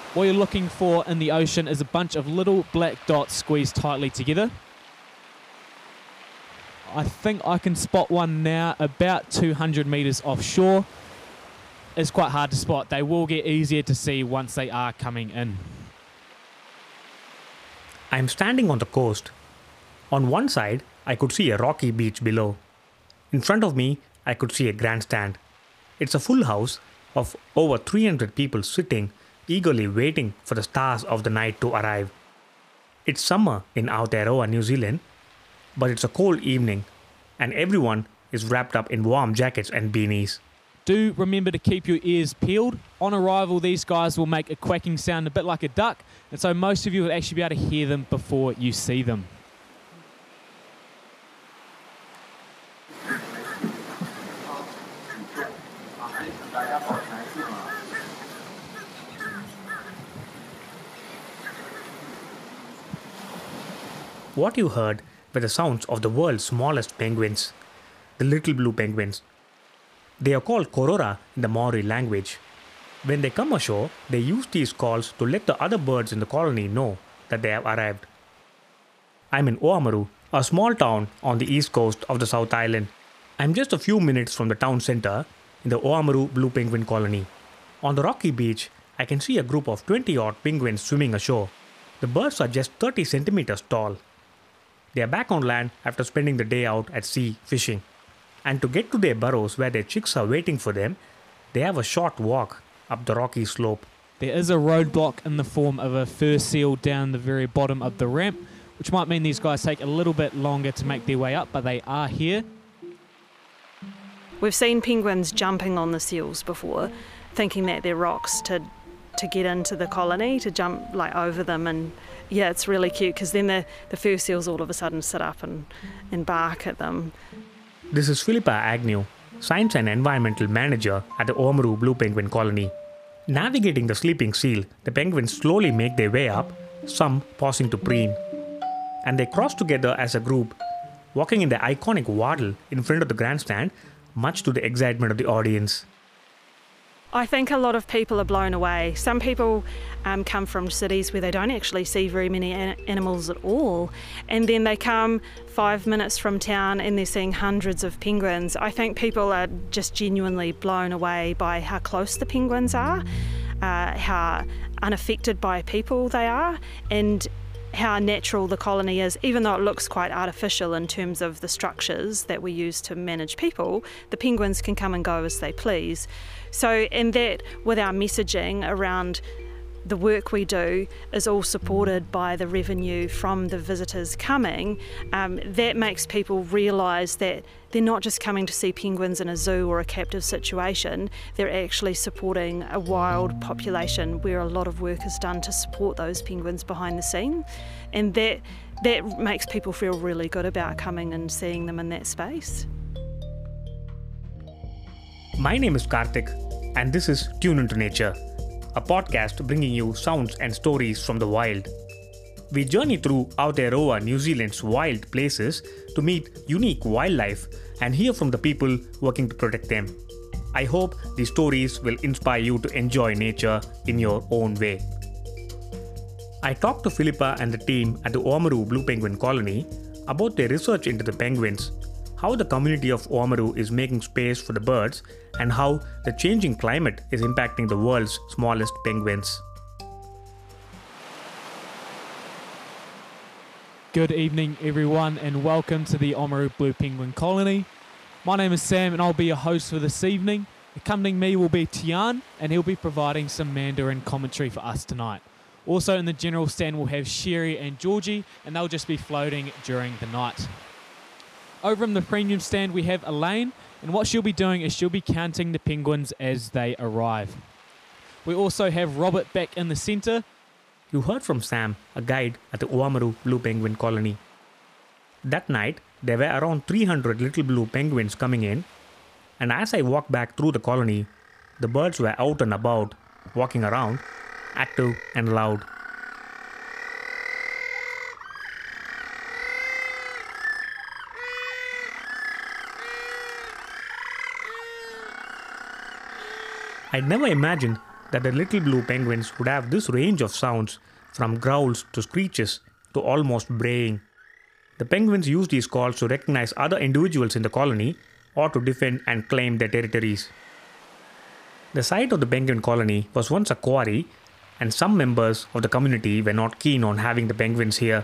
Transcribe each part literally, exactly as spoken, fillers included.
What you're looking for in the ocean is a bunch of little black dots squeezed tightly together. I think I can spot one now about two hundred metres offshore. It's quite hard to spot. They will get easier to see once they are coming in. I'm standing on the coast. On one side, I could see a rocky beach below. In front of me, I could see a grandstand. It's a full house of over three hundred people sitting, eagerly waiting for the stars of the night to arrive. It's summer in Aotearoa, New Zealand, but it's a cold evening and everyone is wrapped up in warm jackets and beanies. Do remember to keep your ears peeled. On arrival, these guys will make a quacking sound a bit like a duck, and so most of you will actually be able to hear them before you see them. What you heard were the sounds of the world's smallest penguins, the little blue penguins. They are called korora in the Maori language. When they come ashore, they use these calls to let the other birds in the colony know that they have arrived. I'm in Oamaru, a small town on the east coast of the South Island. I'm just a few minutes from the town centre in the Oamaru Blue Penguin Colony. On the rocky beach, I can see a group of twenty odd penguins swimming ashore. The birds are just thirty centimeters tall. They are back on land after spending the day out at sea fishing. And to get to their burrows where their chicks are waiting for them, they have a short walk up the rocky slope. There is a roadblock in the form of a fur seal down the very bottom of the ramp, which might mean these guys take a little bit longer to make their way up, but they are here. We've seen penguins jumping on the seals before, thinking that they're rocks to to get into the colony, to jump like over them, and yeah, it's really cute because then the, the fur seals all of a sudden sit up and, and bark at them. This is Philippa Agnew, Science and Environmental Manager at the Oamaru Blue Penguin Colony. Navigating the sleeping seal, the penguins slowly make their way up, some pausing to preen. And they cross together as a group, walking in the iconic waddle in front of the grandstand, much to the excitement of the audience. I think a lot of people are blown away. Some people um, come from cities where they don't actually see very many an- animals at all, and then they come five minutes from town and they're seeing hundreds of penguins. I think people are just genuinely blown away by how close the penguins are, uh, how unaffected by people they are, and how natural the colony is. Even though it looks quite artificial in terms of the structures that we use to manage people, the penguins can come and go as they please. So, and that with our messaging around the work we do is all supported by the revenue from the visitors coming, um, that makes people realise that they're not just coming to see penguins in a zoo or a captive situation, they're actually supporting a wild population where a lot of work is done to support those penguins behind the scene, and that that makes people feel really good about coming and seeing them in that space. My name is Karthik, and this is Tune Into Nature, a podcast bringing you sounds and stories from the wild. We journey through Aotearoa, New Zealand's wild places to meet unique wildlife and hear from the people working to protect them. I hope these stories will inspire you to enjoy nature in your own way. I talked to Philippa and the team at the Oamaru Blue Penguin Colony about their research into the penguins, how the community of Oamaru is making space for the birds, and how the changing climate is impacting the world's smallest penguins. Good evening, everyone, and welcome to the Oamaru Blue Penguin Colony. My name is Sam, and I'll be your host for this evening. Accompanying me will be Tian, and he'll be providing some Mandarin commentary for us tonight. Also in the general stand we'll have Sherry and Georgie, and they'll just be floating during the night. Over in the premium stand we have Elaine, and what she'll be doing is she'll be counting the penguins as they arrive. We also have Robert back in the centre. You heard from Sam, a guide at the Oamaru Blue Penguin Colony. That night, there were around three hundred little blue penguins coming in, and as I walked back through the colony, the birds were out and about, walking around, active and loud. I'd never imagined that the little blue penguins would have this range of sounds, from growls to screeches to almost braying. The penguins use these calls to recognize other individuals in the colony or to defend and claim their territories. The site of the penguin colony was once a quarry, and some members of the community were not keen on having the penguins here.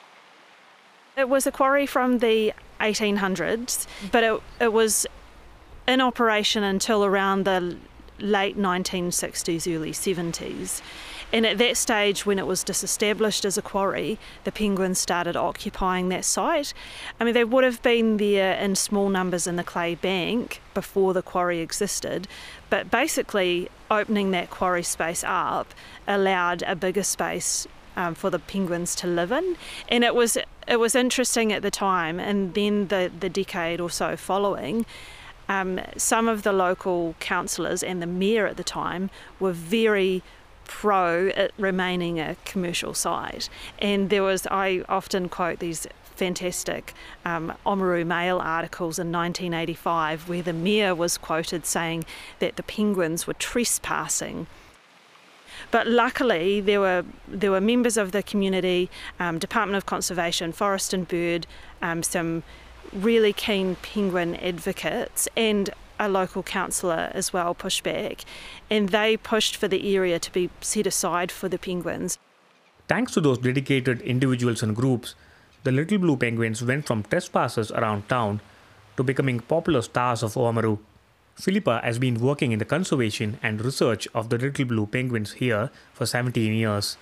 It was a quarry from the eighteen hundreds, but it, it was in operation until around the late nineteen sixties, early seventies. And at that stage, when it was disestablished as a quarry, the penguins started occupying that site. I mean, they would have been there in small numbers in the clay bank before the quarry existed, but basically opening that quarry space up allowed a bigger space um, for the penguins to live in. And it was it was interesting at the time, and then the, the decade or so following, um, some of the local councillors and the mayor at the time were very pro it remaining a commercial site. And there was, I often quote these fantastic um, Oamaru Mail articles in nineteen eighty-five where the mayor was quoted saying that the penguins were trespassing. But luckily there were there were members of the community, um, Department of Conservation, Forest and Bird, um, some really keen penguin advocates, and a local councillor as well pushed back, and they pushed for the area to be set aside for the penguins. Thanks to those dedicated individuals and groups, the little blue penguins went from trespassers around town to becoming popular stars of Oamaru. Philippa has been working in the conservation and research of the little blue penguins here for seventeen years.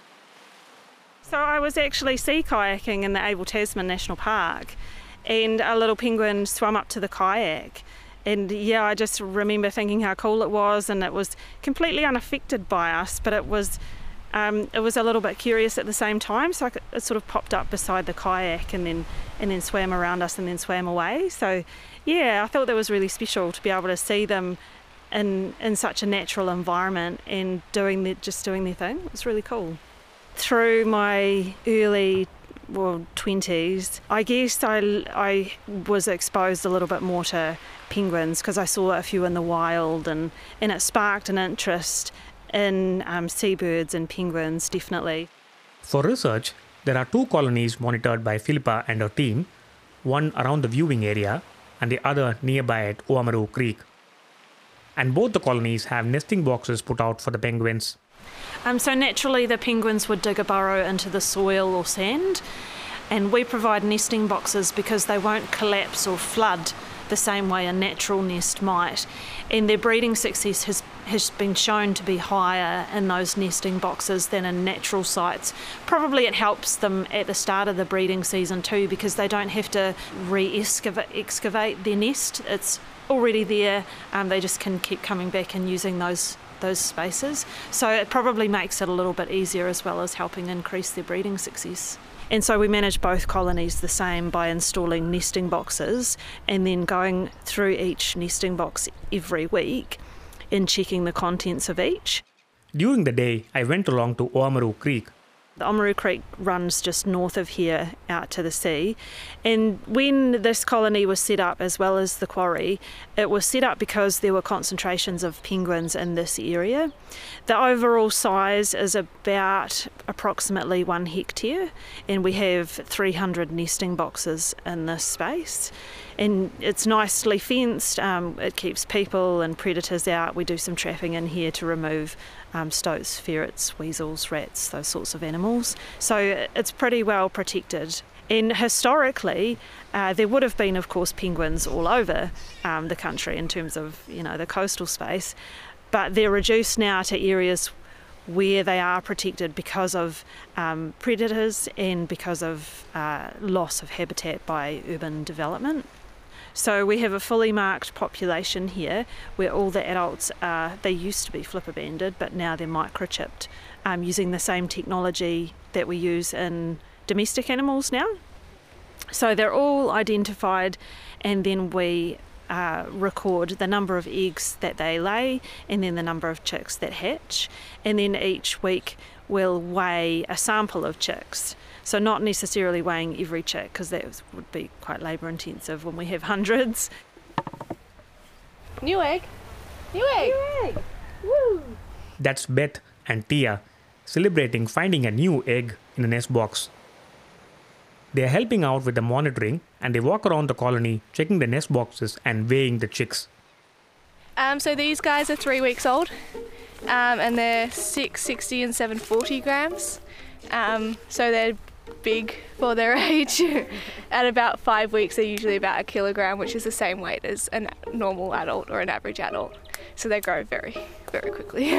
So I was actually sea kayaking in the Abel Tasman National Park, and a little penguin swam up to the kayak. And yeah, I just remember thinking how cool it was, and it was completely unaffected by us, but it was um, it was a little bit curious at the same time. So I could, it sort of popped up beside the kayak and then and then swam around us and then swam away. So yeah, I thought that was really special to be able to see them in in such a natural environment and doing the, just doing their thing. It was really cool. Through my early well, twenties, I guess I, I was exposed a little bit more to penguins because I saw a few in the wild, and, and it sparked an interest in um, seabirds and penguins, definitely. For research, there are two colonies monitored by Philippa and her team, one around the viewing area and the other nearby at Oamaru Creek. And both the colonies have nesting boxes put out for the penguins. Um, so naturally the penguins would dig a burrow into the soil or sand, and we provide nesting boxes because they won't collapse or flood the same way a natural nest might, and their breeding success has, has been shown to be higher in those nesting boxes than in natural sites. Probably it helps them at the start of the breeding season too, because they don't have to re-excavate excavate their nest. It's already there, um, they just can keep coming back and using those those spaces. So it probably makes it a little bit easier, as well as helping increase their breeding success. And so we manage both colonies the same by installing nesting boxes and then going through each nesting box every week and checking the contents of each. During the day, I went along to Oamaru Creek. The Oamaru Creek runs just north of here out to the sea, and when this colony was set up, as well as the quarry, it was set up because there were concentrations of penguins in this area. The overall size is about approximately one hectare, and we have three hundred nesting boxes in this space. And it's nicely fenced, um, it keeps people and predators out. We do some trapping in here to remove um, stoats, ferrets, weasels, rats, those sorts of animals. So it's pretty well protected. And historically, uh, there would have been, of course, penguins all over um, the country in terms of, you know, the coastal space, but they're reduced now to areas where they are protected because of um, predators and because of uh, loss of habitat by urban development. So we have a fully marked population here where all the adults are, they used to be flipper banded, but now they're microchipped um, using the same technology that we use in domestic animals now. So they're all identified, and then we uh, record the number of eggs that they lay and then the number of chicks that hatch. And then each week we'll weigh a sample of chicks. So not necessarily weighing every chick, because that would be quite labour intensive when we have hundreds. New egg. New egg. New egg. Woo. That's Beth and Tia celebrating finding a new egg in a nest box. They are helping out with the monitoring and they walk around the colony checking the nest boxes and weighing the chicks. Um, so these guys are three weeks old um, and they're six sixty and seven forty grams. Um, so they're big for their age. At about five weeks they're usually about a kilogram, which is the same weight as a normal adult or an average adult. So they grow very, very quickly.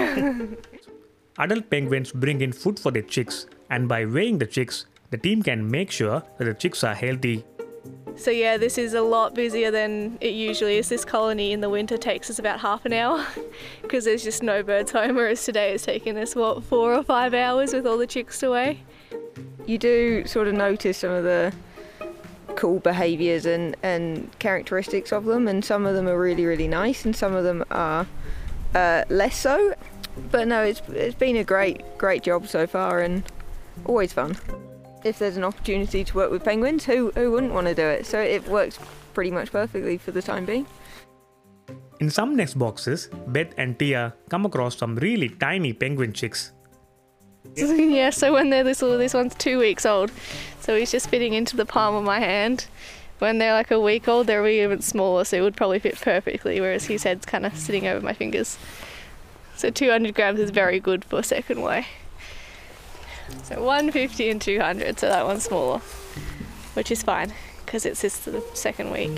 Adult penguins bring in food for their chicks, and by weighing the chicks, the team can make sure that the chicks are healthy. So yeah, this is a lot busier than it usually is. This colony in the winter takes us about half an hour because there's just no birds home, whereas today it's taken us, what, four or five hours with all the chicks to weigh. You do sort of notice some of the cool behaviours and, and characteristics of them, and some of them are really, really nice and some of them are uh, less so. But no, it's it's been a great, great job so far and always fun. If there's an opportunity to work with penguins, who, who wouldn't want to do it? So it works pretty much perfectly for the time being. In some nest boxes, Beth and Tia come across some really tiny penguin chicks. Yeah, so when they're this little, this one's two weeks old, so he's just fitting into the palm of my hand. When they're like a week old, they're even smaller, so it would probably fit perfectly, whereas his head's kind of sitting over my fingers. So two hundred grams is very good for second weigh. So one fifty and two hundred, so that one's smaller, which is fine because it's just the second week.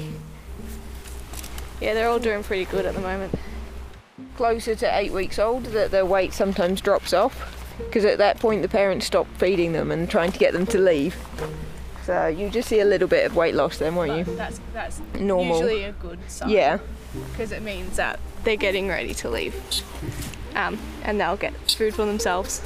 Yeah, they're all doing pretty good at the moment. Closer to eight weeks old, that their weight sometimes drops off, because at that point the parents stop feeding them and trying to get them to leave. So you just see a little bit of weight loss then, won't But you? that's that's Normal. usually a good sign. Yeah. Because it means that they're getting ready to leave, um, and they'll get food for themselves.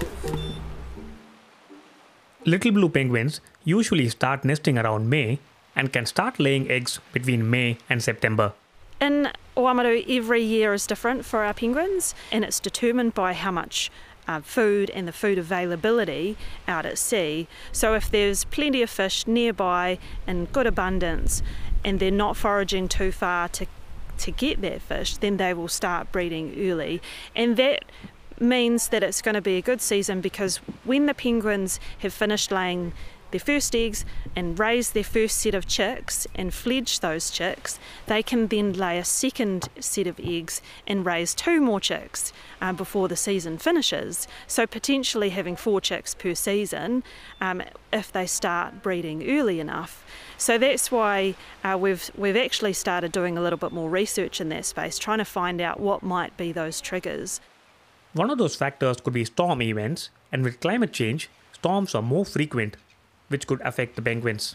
Little blue penguins usually start nesting around May and can start laying eggs between May and September. In Oamaru, every year is different for our penguins, and it's determined by how much uh, food and the food availability out at sea. So if there's plenty of fish nearby in good abundance and they're not foraging too far to to get that fish, then they will start breeding early, and that means that it's going to be a good season, because when the penguins have finished laying their first eggs and raised their first set of chicks and fledged those chicks, they can then lay a second set of eggs and raise two more chicks uh, before the season finishes. So potentially having four chicks per season um, if they start breeding early enough. So that's why uh, we've we've actually started doing a little bit more research in that space, trying to find out what might be those triggers. One of those factors could be storm events, and with climate change, storms are more frequent, which could affect the penguins.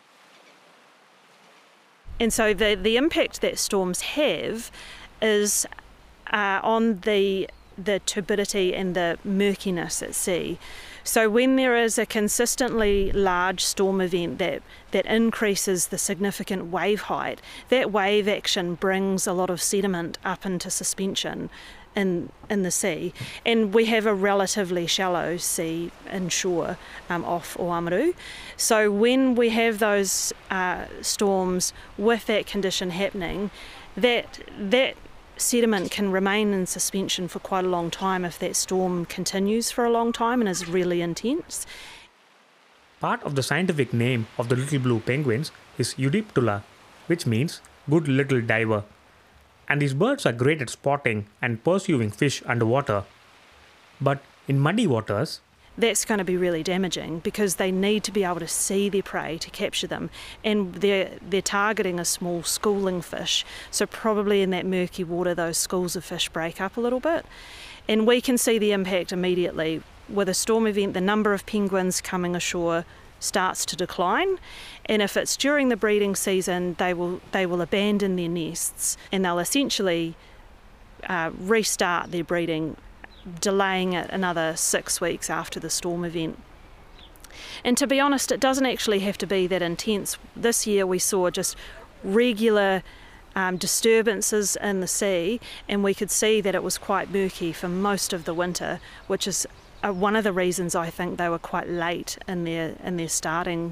And so the, the impact that storms have is uh, on the the turbidity and the murkiness at sea. So when there is a consistently large storm event that, that increases the significant wave height, that wave action brings a lot of sediment up into suspension in in the sea, and we have a relatively shallow sea inshore um, off Oamaru. So when we have those uh, storms with that condition happening, that that sediment can remain in suspension for quite a long time if that storm continues for a long time and is really intense. Part of the scientific name of the little blue penguins is Euryptula, which means good little diver. And these birds are great at spotting and pursuing fish underwater. But in muddy waters, that's going to be really damaging, because they need to be able to see their prey to capture them, and they're they're targeting a small schooling fish, so probably in that murky water those schools of fish break up a little bit, and we can see the impact immediately. With a storm event, the number of penguins coming ashore starts to decline, and if it's during the breeding season, they will they will abandon their nests and they'll essentially uh, restart their breeding, delaying it another six weeks after the storm event. And to be honest, it doesn't actually have to be that intense. This year we saw just regular um, disturbances in the sea, and we could see that it was quite murky for most of the winter, which is uh, one of the reasons I think they were quite late in their in their starting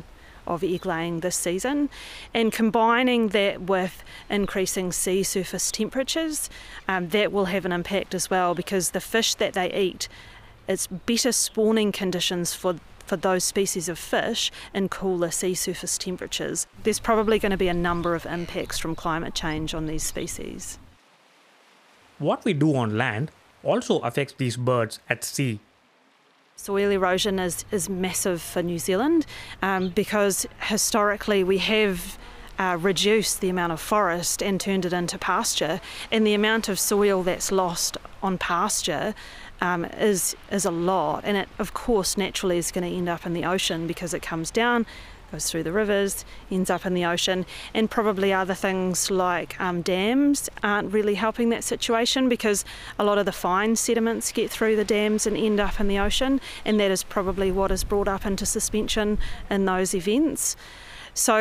of egg laying this season. And combining that with increasing sea surface temperatures, um, that will have an impact as well, because the fish that they eat, it's better spawning conditions for for those species of fish in cooler sea surface temperatures. There's probably going to be a number of impacts from climate change on these species. What we do on land also affects these birds at sea. Soil erosion is, is massive for New Zealand um, because historically we have uh, reduced the amount of forest and turned it into pasture, and the amount of soil that's lost on pasture Um, is is a lot, and it of course naturally is going to end up in the ocean because it comes down, goes through the rivers, ends up in the ocean. And probably other things like um, dams aren't really helping that situation, because a lot of the fine sediments get through the dams and end up in the ocean, and that is probably what is brought up into suspension in those events. So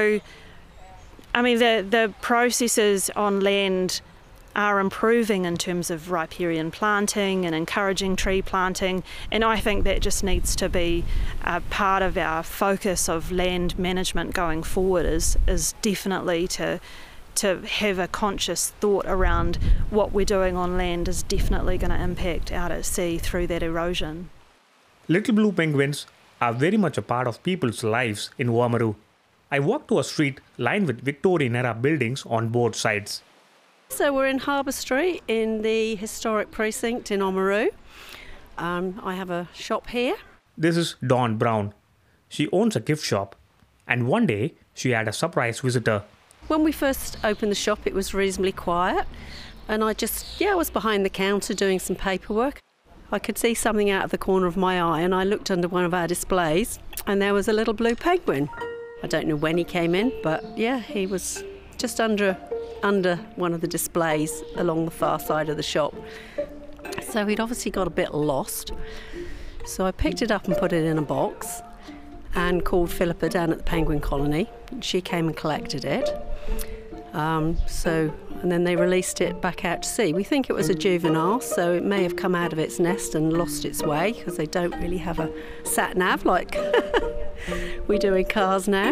I mean the the processes on land are improving in terms of riparian planting and encouraging tree planting, and I think that just needs to be a part of our focus of land management going forward, is is definitely to to have a conscious thought around what we're doing on land is definitely going to impact out at sea through that erosion. Little blue penguins are very much a part of people's lives in Oamaru. I walked to a street lined with Victorian-era buildings on both sides. So we're in Harbour Street in the historic precinct in Oamaru. Um, I have a shop here. This is Dawn Brown. She owns a gift shop, and one day she had a surprise visitor. When we first opened the shop, it was reasonably quiet, and I just, yeah, I was behind the counter doing some paperwork. I could see something out of the corner of my eye, and I looked under one of our displays, and there was a little blue penguin. I don't know when he came in, but yeah, he was just under under one of the displays along the far side of the shop. So he'd obviously got a bit lost. So I picked it up and put it in a box and called Philippa down at the Penguin Colony. She came and collected it. Um, so, and then they released it back out to sea. We think it was a juvenile, so it may have come out of its nest and lost its way, because they don't really have a sat-nav like we do in cars now.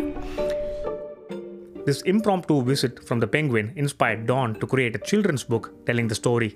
This impromptu visit from the penguin inspired Dawn to create a children's book telling the story.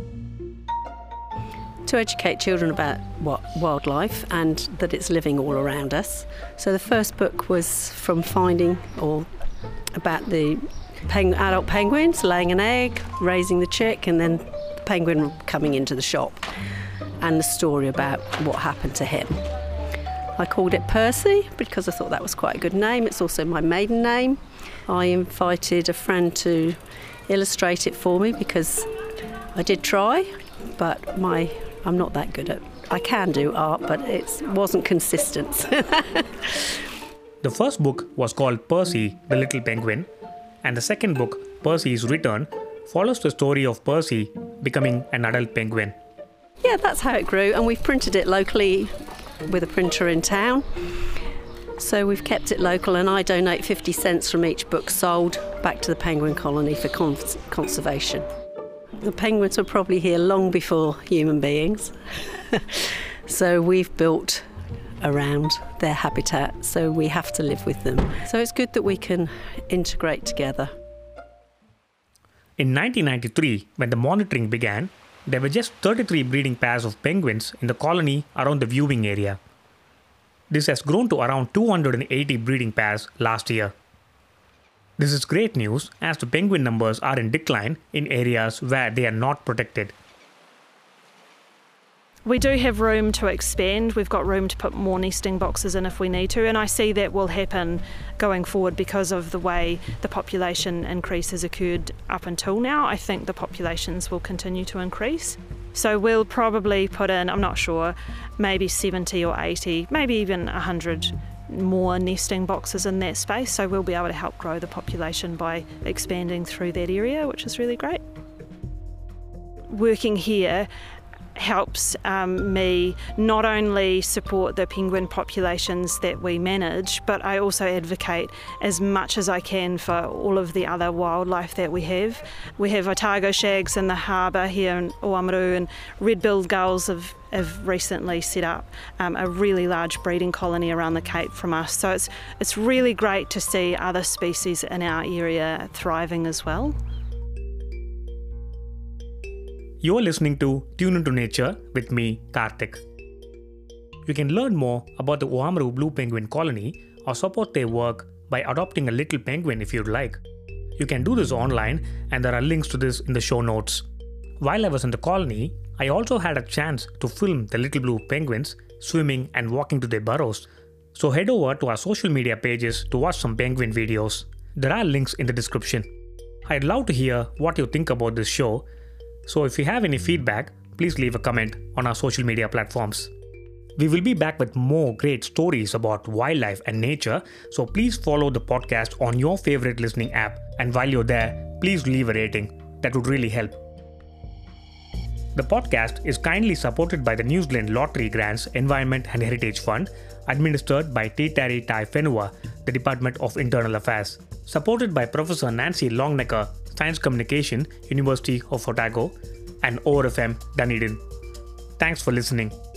To educate children about what wildlife and that it's living all around us. So the first book was from finding, or about the peng- adult penguins laying an egg, raising the chick, and then the penguin coming into the shop, and the story about what happened to him. I called it Percy because I thought that was quite a good name. It's also my maiden name. I invited a friend to illustrate it for me because I did try, but my I'm not that good at. I can do art, but it wasn't consistent. The first book was called Percy, the Little Penguin, and the second book, Percy's Return, follows the story of Percy becoming an adult penguin. Yeah, that's how it grew, and we've printed it locally with a printer in town. So we've kept it local, and I donate fifty cents from each book sold back to the Penguin Colony for cons- conservation. The penguins were probably here long before human beings. So we've built around their habitat, so we have to live with them. So it's good that we can integrate together. In nineteen ninety-three, when the monitoring began, there were just thirty-three breeding pairs of penguins in the colony around the viewing area. This has grown to around two hundred eighty breeding pairs last year. This is great news, as the penguin numbers are in decline in areas where they are not protected. We do have room to expand. We've got room to put more nesting boxes in if we need to, and I see that will happen going forward because of the way the population increase has occurred up until now. I think the populations will continue to increase. So we'll probably put in, I'm not sure, maybe seventy or eighty, maybe even one hundred more nesting boxes in that space. So we'll be able to help grow the population by expanding through that area, which is really great. Working here helps um, me not only support the penguin populations that we manage, but I also advocate as much as I can for all of the other wildlife that we have. We have otago shags in the harbour here in Oamaru, and red-billed gulls have, have recently set up um, a really large breeding colony around the Cape from us. So it's, it's really great to see other species in our area thriving as well. You're listening to Tune Into Nature with me, Karthik. You can learn more about the Oamaru Blue Penguin Colony or support their work by adopting a little penguin if you'd like. You can do this online, and there are links to this in the show notes. While I was in the colony, I also had a chance to film the little blue penguins swimming and walking to their burrows. So head over to our social media pages to watch some penguin videos. There are links in the description. I'd love to hear what you think about this show. So if you have any feedback, please leave a comment on our social media platforms. We will be back with more great stories about wildlife and nature, so please follow the podcast on your favorite listening app, and while you're there, please leave a rating. That would really help. The podcast is kindly supported by the New Zealand Lottery Grants Environment and Heritage Fund, administered by Te Tari Tai Whenua, the Department of Internal Affairs. Supported by Professor Nancy Longnecker, Science Communication, University of Otago, and O R F M Dunedin. Thanks for listening.